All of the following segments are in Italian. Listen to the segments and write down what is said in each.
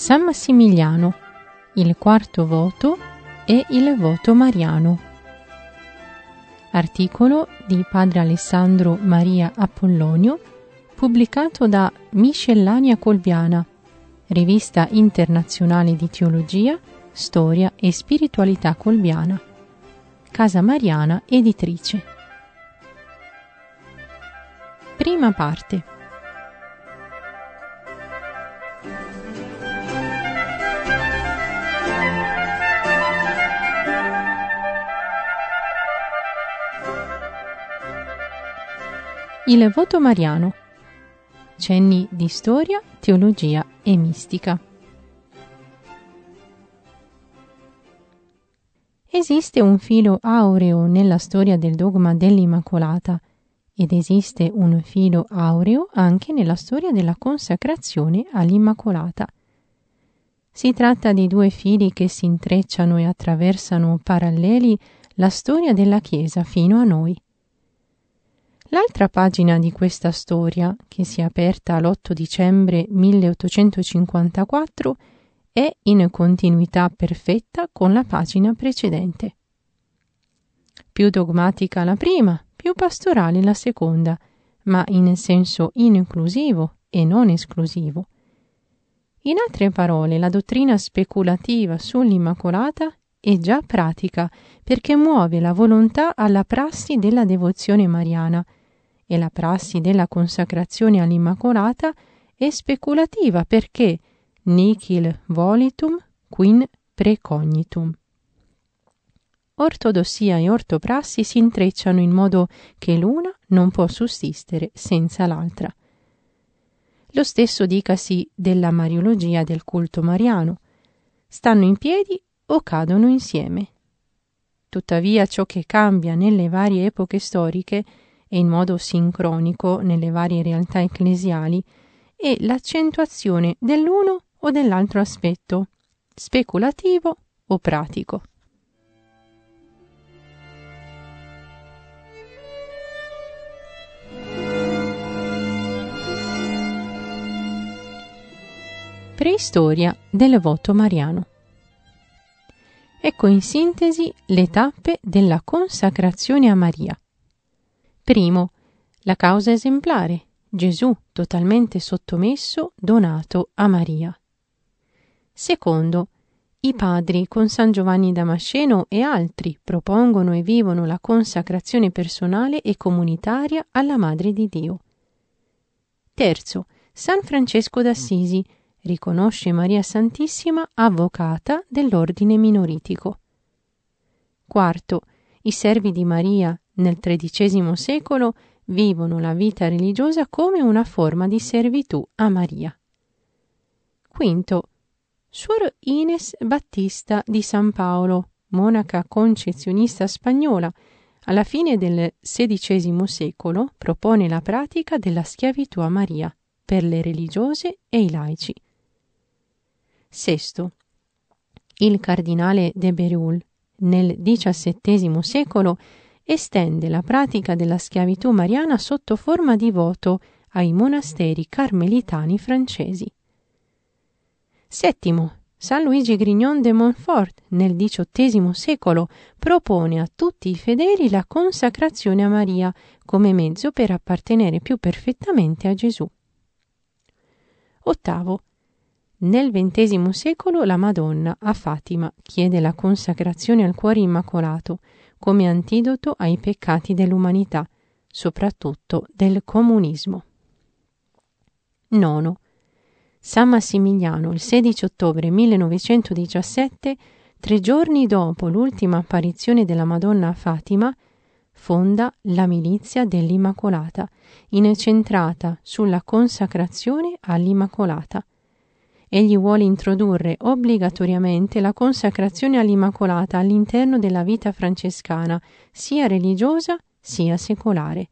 San Massimiliano, il quarto voto e il voto mariano. Articolo di padre Alessandro Maria Apollonio, pubblicato da Miscellanea Colbiana, rivista internazionale di teologia, storia e spiritualità colbiana. Casa Mariana editrice. Prima parte. Il voto mariano. Cenni di storia, teologia e mistica. Esiste un filo aureo nella storia del dogma dell'Immacolata ed esiste un filo aureo anche nella storia della consacrazione all'Immacolata. Si tratta di due fili che si intrecciano e attraversano paralleli la storia della Chiesa fino a noi. L'altra pagina di questa storia, che si è aperta l'8 dicembre 1854, è in continuità perfetta con la pagina precedente. Più dogmatica la prima, più pastorale la seconda, ma in senso inclusivo e non esclusivo. In altre parole, la dottrina speculativa sull'Immacolata è già pratica perché muove la volontà alla prassi della devozione mariana e la prassi della consacrazione all'Immacolata è speculativa perché nihil volitum quin precognitum. Ortodossia e ortoprassi si intrecciano in modo che l'una non può sussistere senza l'altra. Lo stesso dicasi della mariologia del culto mariano. Stanno in piedi o cadono insieme. Tuttavia ciò che cambia nelle varie epoche storiche e in modo sincronico nelle varie realtà ecclesiali è l'accentuazione dell'uno o dell'altro aspetto, speculativo o pratico. Preistoria del voto mariano. Ecco in sintesi le tappe della consacrazione a Maria. Primo, la causa esemplare, Gesù totalmente sottomesso, donato a Maria. Secondo, i padri con San Giovanni Damasceno e altri propongono e vivono la consacrazione personale e comunitaria alla Madre di Dio. Terzo, San Francesco d'Assisi riconosce Maria Santissima avvocata dell'ordine minoritico. Quarto, i servi di Maria nel XIII secolo vivono la vita religiosa come una forma di servitù a Maria. Quinto, Suor Ines Battista di San Paolo, monaca concezionista spagnola, alla fine del XVI secolo propone la pratica della schiavitù a Maria per le religiose e i laici. Sesto, il cardinale de Bérulle nel XVII secolo estende la pratica della schiavitù mariana sotto forma di voto ai monasteri carmelitani francesi. Settimo, San Luigi Grignon de Montfort nel XVIII secolo propone a tutti i fedeli la consacrazione a Maria come mezzo per appartenere più perfettamente a Gesù. Ottavo, nel XX secolo la Madonna a Fatima chiede la consacrazione al cuore immacolato come antidoto ai peccati dell'umanità, soprattutto del comunismo. Nono, San Massimiliano il 16 ottobre 1917, 3 giorni dopo l'ultima apparizione della Madonna a Fatima, fonda la milizia dell'Immacolata, incentrata sulla consacrazione all'Immacolata. Egli vuole introdurre obbligatoriamente la consacrazione all'Immacolata all'interno della vita francescana, sia religiosa sia secolare.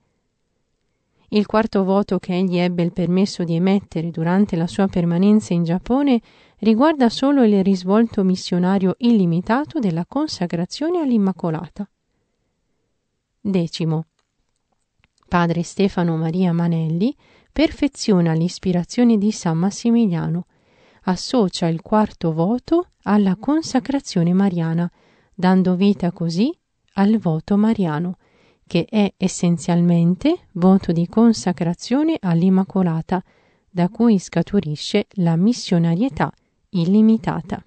Il quarto voto che egli ebbe il permesso di emettere durante la sua permanenza in Giappone riguarda solo il risvolto missionario illimitato della consacrazione all'Immacolata. Decimo, padre Stefano Maria Manelli perfeziona l'ispirazione di San Massimiliano, associa il quarto voto alla consacrazione mariana, dando vita così al voto mariano, che è essenzialmente voto di consacrazione all'Immacolata, da cui scaturisce la missionarietà illimitata.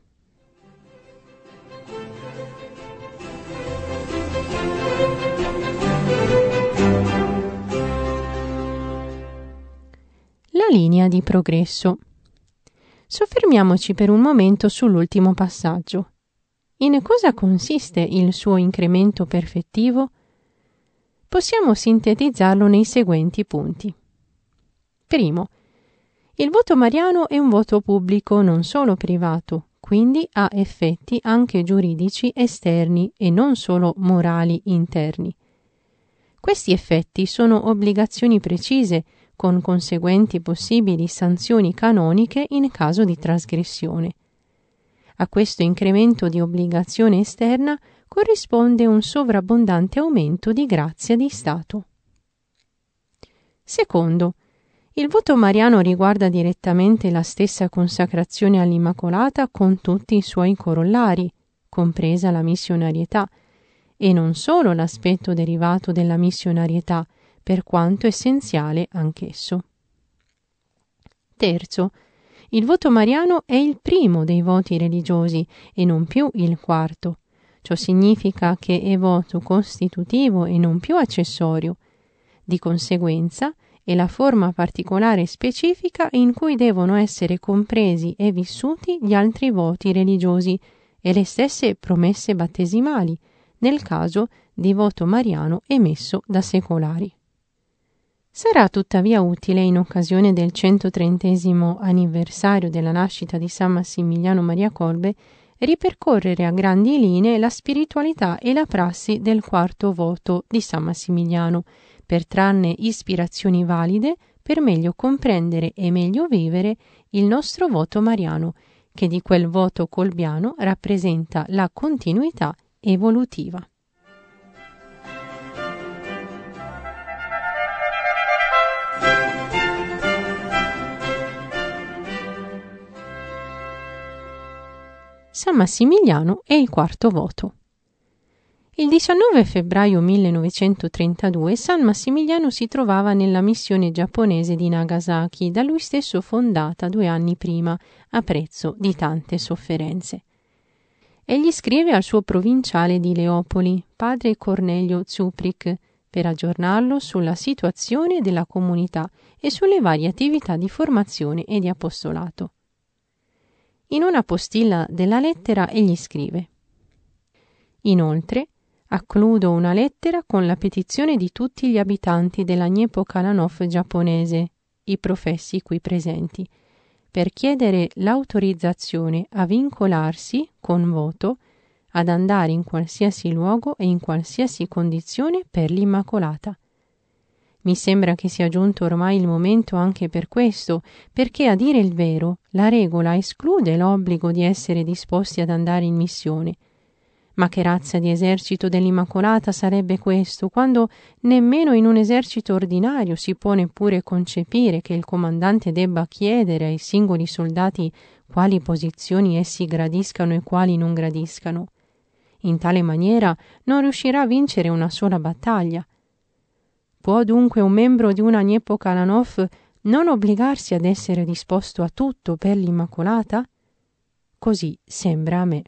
La linea di progresso. Soffermiamoci per un momento sull'ultimo passaggio. In cosa consiste il suo incremento perfettivo? Possiamo sintetizzarlo nei seguenti punti. Primo, il voto mariano è un voto pubblico, non solo privato, quindi ha effetti anche giuridici esterni e non solo morali interni. Questi effetti sono obbligazioni precise, con conseguenti possibili sanzioni canoniche in caso di trasgressione. A questo incremento di obbligazione esterna corrisponde un sovrabbondante aumento di grazia di Stato. Secondo, il voto mariano riguarda direttamente la stessa consacrazione all'Immacolata con tutti i suoi corollari, compresa la missionarietà, e non solo l'aspetto derivato della missionarietà, per quanto essenziale anch'esso. Terzo, il voto mariano è il primo dei voti religiosi e non più il quarto. Ciò significa che è voto costitutivo e non più accessorio. Di conseguenza, è la forma particolare e specifica in cui devono essere compresi e vissuti gli altri voti religiosi e le stesse promesse battesimali, nel caso di voto mariano emesso da secolari. Sarà tuttavia utile, in occasione del 130° anniversario della nascita di San Massimiliano Maria Kolbe, ripercorrere a grandi linee la spiritualità e la prassi del quarto voto di San Massimiliano, per trarne ispirazioni valide per meglio comprendere e meglio vivere il nostro voto mariano, che di quel voto colbiano rappresenta la continuità evolutiva. San Massimiliano e il quarto voto. Il 19 febbraio 1932 San Massimiliano si trovava nella missione giapponese di Nagasaki, da lui stesso fondata 2 anni prima, a prezzo di tante sofferenze. Egli scrive al suo provinciale di Leopoli, padre Cornelio Zuprik, per aggiornarlo sulla situazione della comunità e sulle varie attività di formazione e di apostolato. In una postilla della lettera egli scrive: inoltre accludo una lettera con la petizione di tutti gli abitanti della Gnepo Kalanov giapponese, i professi qui presenti, per chiedere l'autorizzazione a vincolarsi con voto ad andare in qualsiasi luogo e in qualsiasi condizione per l'Immacolata. Mi sembra che sia giunto ormai il momento anche per questo, perché, a dire il vero, la regola esclude l'obbligo di essere disposti ad andare in missione. Ma che razza di esercito dell'Immacolata sarebbe questo, quando nemmeno in un esercito ordinario si può neppure concepire che il comandante debba chiedere ai singoli soldati quali posizioni essi gradiscano e quali non gradiscano. In tale maniera non riuscirà a vincere una sola battaglia. Può dunque un membro di una Gnepo Kalanov non obbligarsi ad essere disposto a tutto per l'Immacolata? Così sembra a me.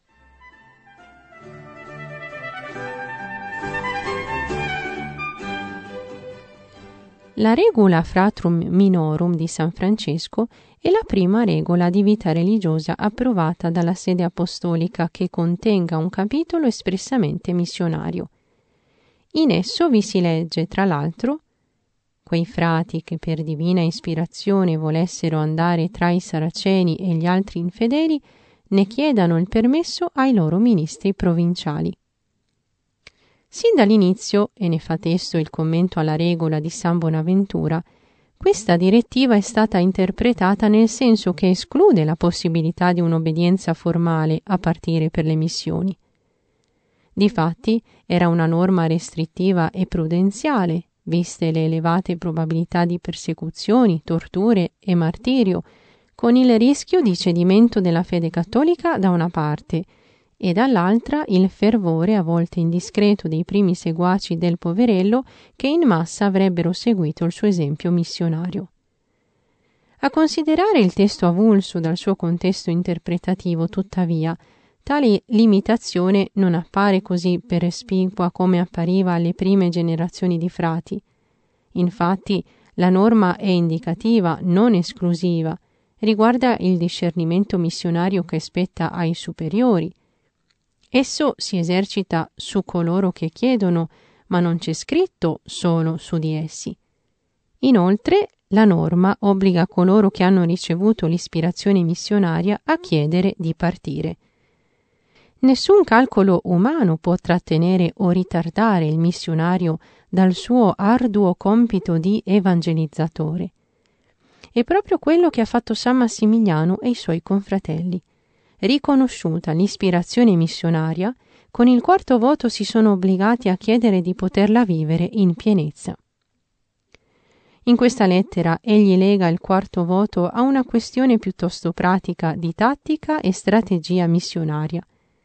La regola Fratrum Minorum di San Francesco è la prima regola di vita religiosa approvata dalla sede apostolica che contenga un capitolo espressamente missionario. In esso vi si legge, tra l'altro, quei frati che per divina ispirazione volessero andare tra i saraceni e gli altri infedeli ne chiedano il permesso ai loro ministri provinciali. Sin dall'inizio, e ne fa testo il commento alla regola di San Bonaventura, questa direttiva è stata interpretata nel senso che esclude la possibilità di un'obbedienza formale a partire per le missioni. Difatti, era una norma restrittiva e prudenziale, viste le elevate probabilità di persecuzioni, torture e martirio, con il rischio di cedimento della fede cattolica da una parte e dall'altra il fervore a volte indiscreto dei primi seguaci del poverello che in massa avrebbero seguito il suo esempio missionario. A considerare il testo avulso dal suo contesto interpretativo, tuttavia, tale limitazione non appare così perspicua come appariva alle prime generazioni di frati. Infatti, la norma è indicativa, non esclusiva, riguarda il discernimento missionario che spetta ai superiori. Esso si esercita su coloro che chiedono, ma non c'è scritto solo su di essi. Inoltre, la norma obbliga coloro che hanno ricevuto l'ispirazione missionaria a chiedere di partire. Nessun calcolo umano può trattenere o ritardare il missionario dal suo arduo compito di evangelizzatore. È proprio quello che ha fatto San Massimiliano e i suoi confratelli. Riconosciuta l'ispirazione missionaria, con il quarto voto si sono obbligati a chiedere di poterla vivere in pienezza. In questa lettera egli lega il quarto voto a una questione piuttosto pratica di tattica e strategia missionaria.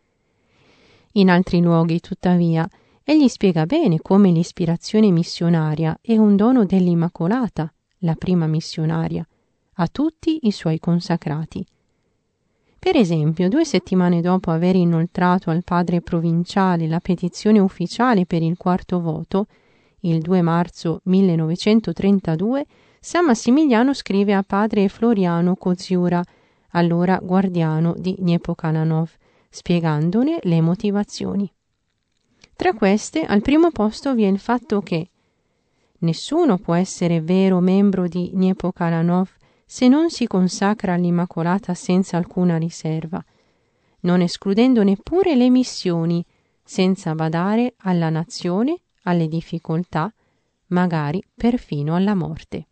In altri luoghi, tuttavia, egli spiega bene come l'ispirazione missionaria è un dono dell'Immacolata, la prima missionaria, a tutti i suoi consacrati. Per esempio, 2 settimane dopo aver inoltrato al padre provinciale la petizione ufficiale per il quarto voto, il 2 marzo 1932, San Massimiliano scrive a padre Floriano Koziura, allora guardiano di Dniepokalanów, spiegandone le motivazioni. Tra queste, al primo posto vi è il fatto che nessuno può essere vero membro di Dniepokalanów se non si consacra all'Immacolata senza alcuna riserva, non escludendo neppure le missioni, senza badare alla nazione, alle difficoltà, magari perfino alla morte.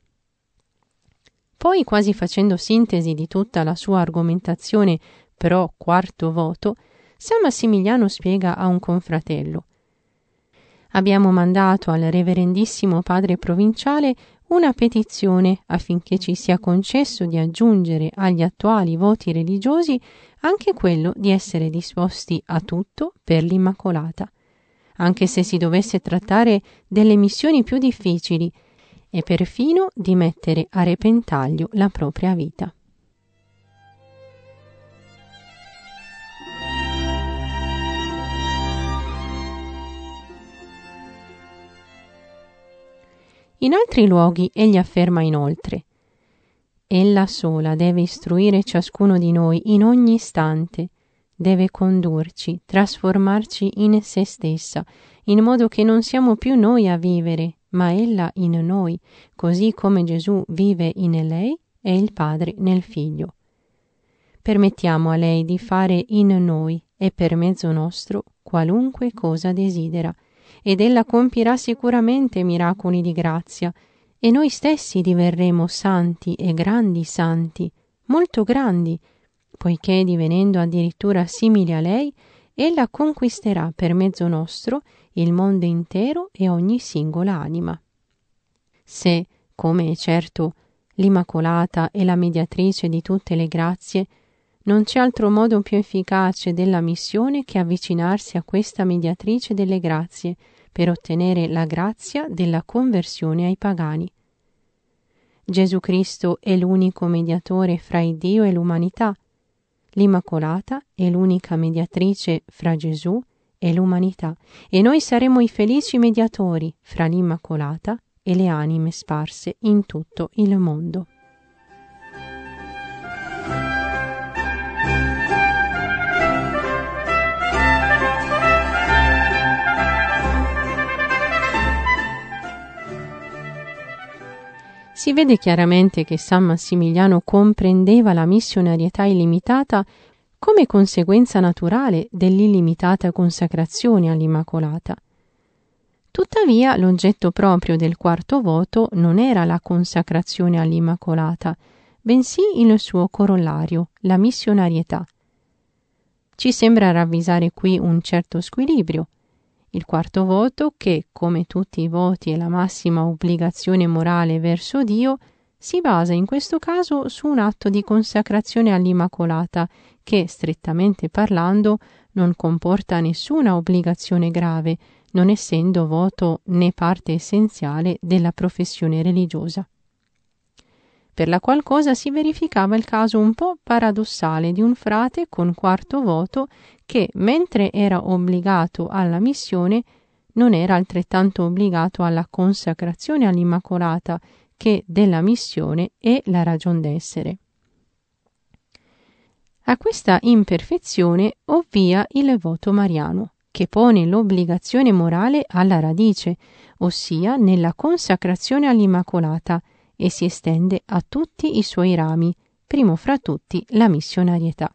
Poi, quasi facendo sintesi di tutta la sua argomentazione pro quarto voto, San Massimiliano spiega a un confratello: abbiamo mandato al reverendissimo padre provinciale una petizione affinché ci sia concesso di aggiungere agli attuali voti religiosi anche quello di essere disposti a tutto per l'Immacolata, anche se si dovesse trattare delle missioni più difficili e perfino di mettere a repentaglio la propria vita. In altri luoghi egli afferma inoltre: ella sola deve istruire ciascuno di noi in ogni istante, deve condurci, trasformarci in se stessa, in modo che non siamo più noi a vivere, ma ella in noi, così come Gesù vive in lei e il Padre nel Figlio. Permettiamo a lei di fare in noi e per mezzo nostro qualunque cosa desidera, ed ella compirà sicuramente miracoli di grazia, e noi stessi diverremo santi e grandi santi, molto grandi, poiché divenendo addirittura simili a lei, ella conquisterà per mezzo nostro il mondo intero e ogni singola anima. Se, come è certo, l'Immacolata è la mediatrice di tutte le grazie, non c'è altro modo più efficace della missione che avvicinarsi a questa mediatrice delle grazie per ottenere la grazia della conversione ai pagani. Gesù Cristo è l'unico mediatore fra il Dio e l'umanità. L'Immacolata è l'unica mediatrice fra Gesù e l'umanità, e noi saremo i felici mediatori fra l'Immacolata e le anime sparse in tutto il mondo. Si vede chiaramente che San Massimiliano comprendeva la missionarietà illimitata come conseguenza naturale dell'illimitata consacrazione all'Immacolata. Tuttavia, l'oggetto proprio del quarto voto non era la consacrazione all'Immacolata, bensì il suo corollario, la missionarietà. Ci sembra ravvisare qui un certo squilibrio. Il quarto voto, che, come tutti i voti è la massima obbligazione morale verso Dio, si basa in questo caso su un atto di consacrazione all'Immacolata che, strettamente parlando, non comporta nessuna obbligazione grave, non essendo voto né parte essenziale della professione religiosa. Per la qual cosa si verificava il caso un po' paradossale di un frate con quarto voto che, mentre era obbligato alla missione, non era altrettanto obbligato alla consacrazione all'Immacolata, che della missione è la ragion d'essere. A questa imperfezione ovvia il voto mariano, che pone l'obbligazione morale alla radice, ossia nella consacrazione all'Immacolata, e si estende a tutti i suoi rami, primo fra tutti la missionarietà.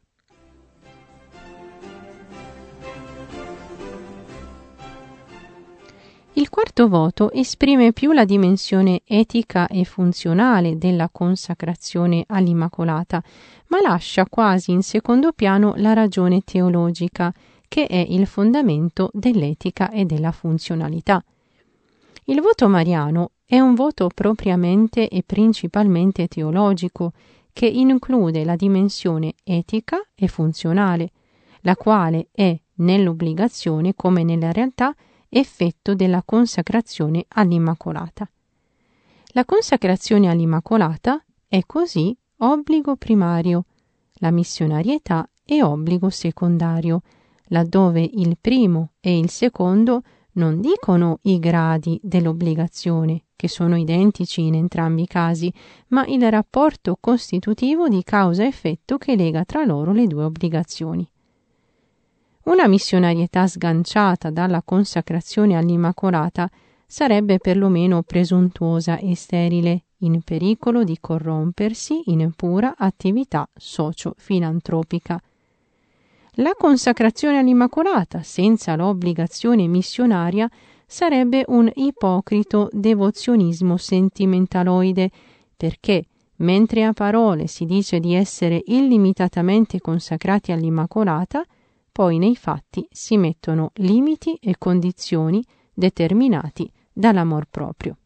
Il quarto voto esprime più la dimensione etica e funzionale della consacrazione all'Immacolata, ma lascia quasi in secondo piano la ragione teologica, che è il fondamento dell'etica e della funzionalità. Il voto mariano è un voto propriamente e principalmente teologico, che include la dimensione etica e funzionale, la quale è, nell'obbligazione come nella realtà, effetto della consacrazione all'Immacolata. La consacrazione all'Immacolata è così obbligo primario, la missionarietà è obbligo secondario, laddove il primo e il secondo non dicono i gradi dell'obbligazione, che sono identici in entrambi i casi, ma il rapporto costitutivo di causa-effetto che lega tra loro le due obbligazioni. Una missionarietà sganciata dalla consacrazione all'Immacolata sarebbe perlomeno presuntuosa e sterile, in pericolo di corrompersi in pura attività socio-filantropica. La consacrazione all'Immacolata, senza l'obbligazione missionaria, sarebbe un ipocrito devozionismo sentimentaloide, perché, mentre a parole si dice di essere illimitatamente consacrati all'Immacolata, poi nei fatti si mettono limiti e condizioni determinati dall'amor proprio.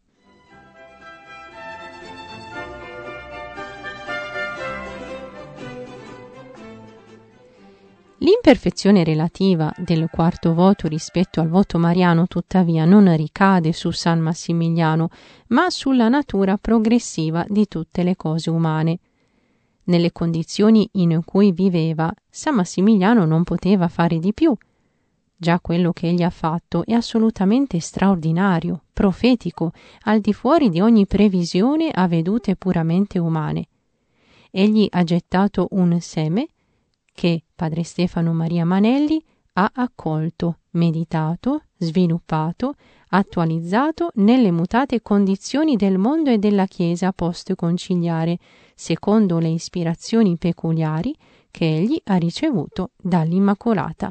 L'imperfezione relativa del quarto voto rispetto al voto mariano tuttavia non ricade su San Massimiliano, ma sulla natura progressiva di tutte le cose umane. Nelle condizioni in cui viveva, San Massimiliano non poteva fare di più. Già quello che egli ha fatto è assolutamente straordinario, profetico, al di fuori di ogni previsione a vedute puramente umane. Egli ha gettato un seme che Padre Stefano Maria Manelli ha accolto, meditato, sviluppato, attualizzato nelle mutate condizioni del mondo e della Chiesa post-conciliare, secondo le ispirazioni peculiari che egli ha ricevuto dall'Immacolata.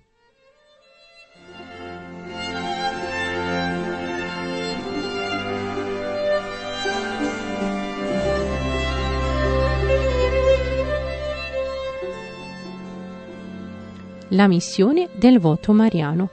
La missione del voto mariano.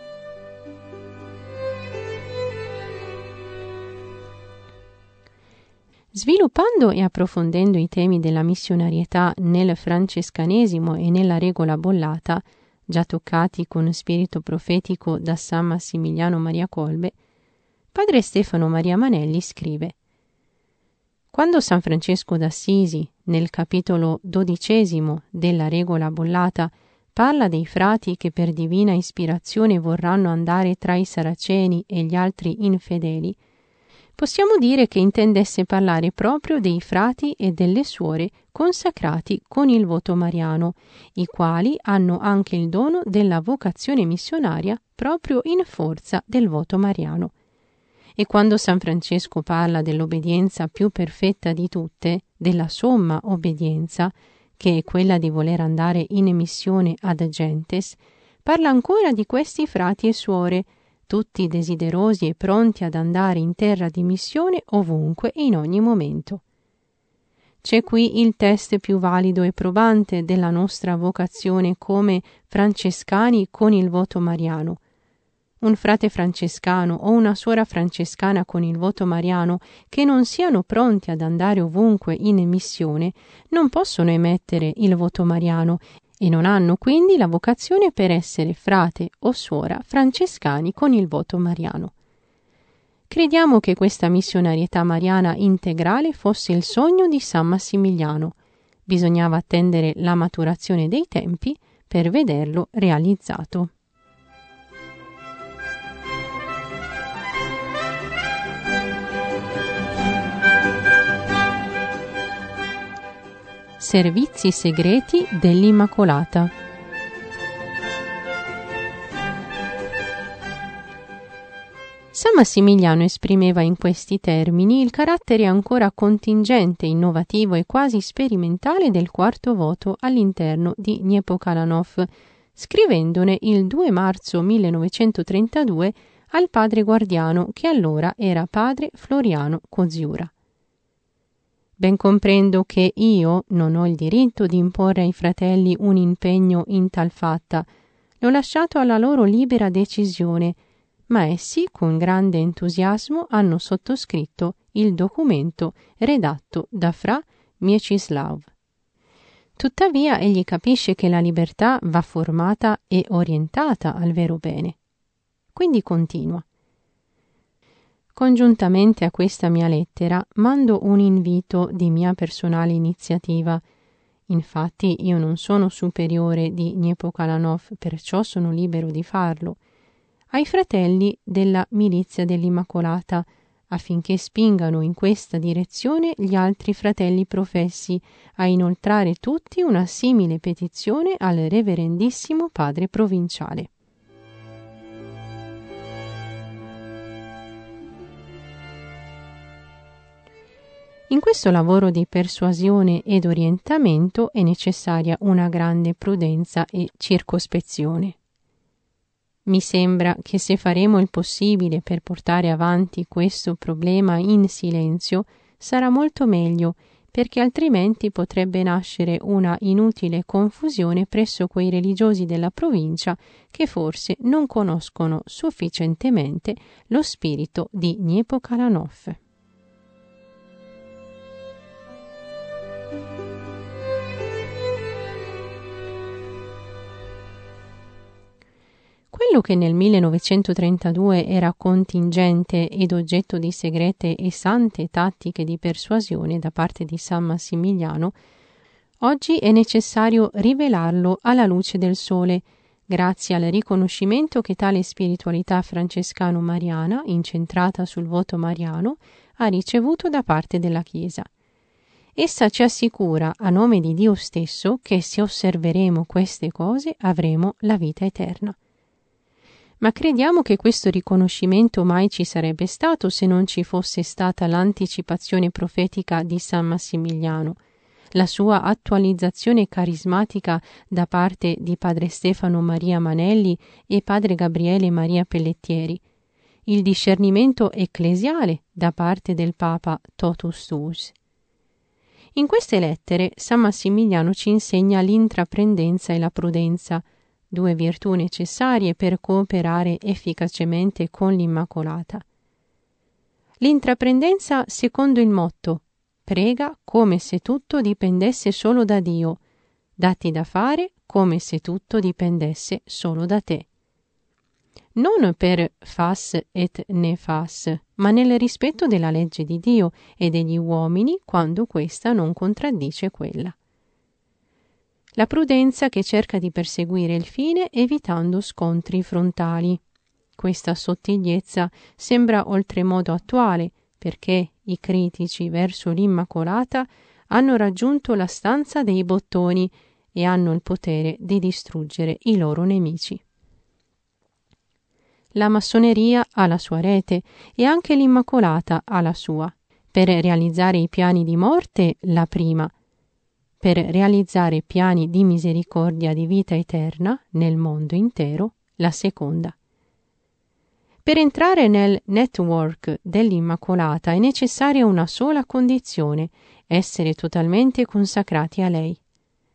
Sviluppando e approfondendo i temi della missionarietà nel francescanesimo e nella regola bollata, già toccati con spirito profetico da San Massimiliano Maria Kolbe, Padre Stefano Maria Manelli scrive: quando San Francesco d'Assisi, nel capitolo 12 della regola bollata, parla dei frati che per divina ispirazione vorranno andare tra i saraceni e gli altri infedeli, possiamo dire che intendesse parlare proprio dei frati e delle suore consacrati con il voto mariano, i quali hanno anche il dono della vocazione missionaria proprio in forza del voto mariano. E quando San Francesco parla dell'obbedienza più perfetta di tutte, della somma obbedienza, che è quella di voler andare in missione ad gentes, parla ancora di questi frati e suore, tutti desiderosi e pronti ad andare in terra di missione ovunque e in ogni momento. C'è qui il test più valido e probante della nostra vocazione come francescani con il voto mariano. un frate francescano o una suora francescana con il voto mariano che non siano pronti ad andare ovunque in missione non possono emettere il voto mariano e non hanno quindi la vocazione per essere frate o suora francescani con il voto mariano. Crediamo che questa missionarietà mariana integrale fosse il sogno di San Massimiliano. Bisognava attendere la maturazione dei tempi per vederlo realizzato. Servizi segreti dell'Immacolata. San Massimiliano esprimeva in questi termini il carattere ancora contingente, innovativo e quasi sperimentale del quarto voto all'interno di Niepokalanów, scrivendone il 2 marzo 1932 al padre guardiano che allora era padre Floriano Coziura. Ben comprendo che io non ho il diritto di imporre ai fratelli un impegno in tal fatta, l'ho lasciato alla loro libera decisione, ma essi con grande entusiasmo hanno sottoscritto il documento redatto da fra Mieczysław. Tuttavia egli capisce che la libertà va formata e orientata al vero bene. Quindi continua. Congiuntamente a questa mia lettera mando un invito di mia personale iniziativa. Infatti io non sono superiore di Niepokalanów, perciò sono libero di farlo, ai fratelli della milizia dell'Immacolata, affinché spingano in questa direzione gli altri fratelli professi a inoltrare tutti una simile petizione al reverendissimo padre provinciale. In questo lavoro di persuasione ed orientamento è necessaria una grande prudenza e circospezione. Mi sembra che se faremo il possibile per portare avanti questo problema in silenzio sarà molto meglio, perché altrimenti potrebbe nascere una inutile confusione presso quei religiosi della provincia che forse non conoscono sufficientemente lo spirito di Niepokalanów. Quello che nel 1932 era contingente ed oggetto di segrete e sante tattiche di persuasione da parte di San Massimiliano, oggi è necessario rivelarlo alla luce del sole, grazie al riconoscimento che tale spiritualità francescano-mariana, incentrata sul voto mariano, ha ricevuto da parte della Chiesa. Essa ci assicura, a nome di Dio stesso, che se osserveremo queste cose avremo la vita eterna. Ma crediamo che questo riconoscimento mai ci sarebbe stato se non ci fosse stata l'anticipazione profetica di San Massimiliano, la sua attualizzazione carismatica da parte di padre Stefano Maria Manelli e padre Gabriele Maria Pellettieri, il discernimento ecclesiale da parte del Papa Totus Tuus. In queste lettere San Massimiliano ci insegna l'intraprendenza e la prudenza, due virtù necessarie per cooperare efficacemente con l'Immacolata. L'intraprendenza secondo il motto: prega come se tutto dipendesse solo da Dio, datti da fare come se tutto dipendesse solo da te. Non per fas et ne fas, ma nel rispetto della legge di Dio e degli uomini quando questa non contraddice quella. La prudenza che cerca di perseguire il fine evitando scontri frontali. Questa sottigliezza sembra oltremodo attuale perché i critici verso l'Immacolata hanno raggiunto la stanza dei bottoni e hanno il potere di distruggere i loro nemici. La massoneria ha la sua rete e anche l'Immacolata ha la sua. Per realizzare i piani di morte, la prima. Per realizzare piani di misericordia di vita eterna nel mondo intero, la seconda. Per entrare nel network dell'Immacolata è necessaria una sola condizione: essere totalmente consacrati a lei.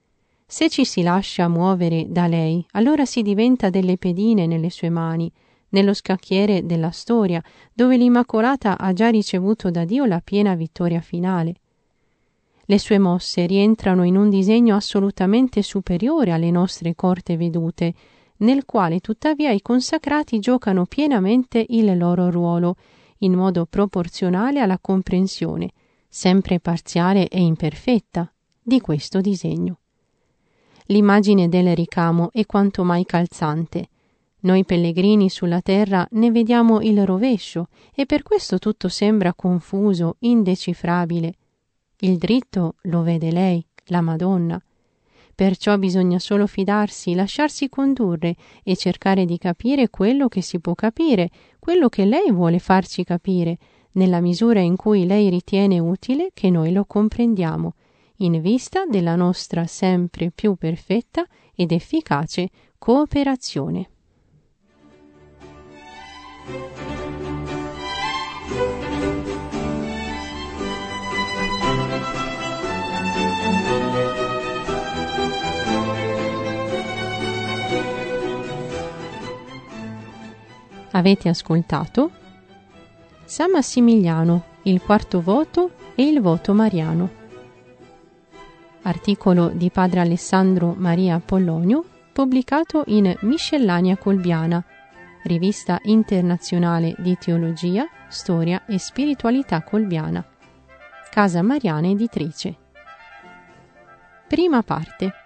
Se ci si lascia muovere da lei, allora si diventa delle pedine nelle sue mani, nello scacchiere della storia, dove l'Immacolata ha già ricevuto da Dio la piena vittoria finale. Le sue mosse rientrano in un disegno assolutamente superiore alle nostre corte vedute, nel quale tuttavia i consacrati giocano pienamente il loro ruolo, in modo proporzionale alla comprensione, sempre parziale e imperfetta, di questo disegno. L'immagine del ricamo è quanto mai calzante. Noi pellegrini sulla terra ne vediamo il rovescio e per questo tutto sembra confuso, indecifrabile. Il dritto lo vede lei, la Madonna. Perciò bisogna solo fidarsi, lasciarsi condurre e cercare di capire quello che si può capire, quello che lei vuole farci capire, nella misura in cui lei ritiene utile che noi lo comprendiamo, in vista della nostra sempre più perfetta ed efficace cooperazione. Avete ascoltato San Massimiliano, il quarto voto e il voto mariano. Articolo di padre Alessandro Maria Pollonio, pubblicato in Miscellanea Colbiana, rivista internazionale di teologia, storia e spiritualità colbiana. Casa Mariana Editrice. Prima parte.